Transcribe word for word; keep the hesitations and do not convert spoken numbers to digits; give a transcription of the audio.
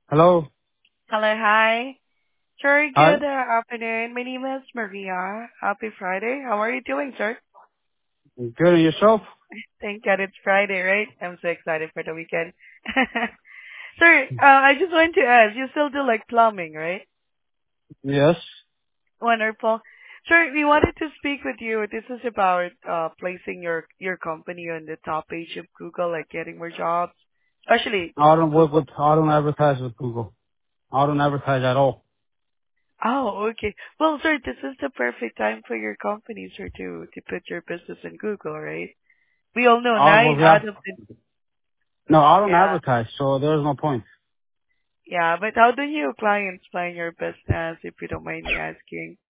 Hello. Hello, hi. Sir, Hi. good uh, afternoon. My name is Maria. Happy Friday. How are you doing, sir? Good and yourself? Thank God it's Friday, right? I'm so excited for the weekend. Sir, uh, I just want to ask, you still do like plumbing, right? Yes. Wonderful. Sir, we wanted to speak with you. This is about uh, placing your your company on the top page of Google, like getting more jobs, especially I don't work Google. with, I don't advertise with Google. I don't advertise at all. Oh, okay. Well, sir, this is the perfect time for your company, sir, to to put your business in Google, right? We all know I nine was, yeah. out of the No, I don't yeah, advertise, so there's no point. yeah. But how do your clients find your business, if you don't mind me asking?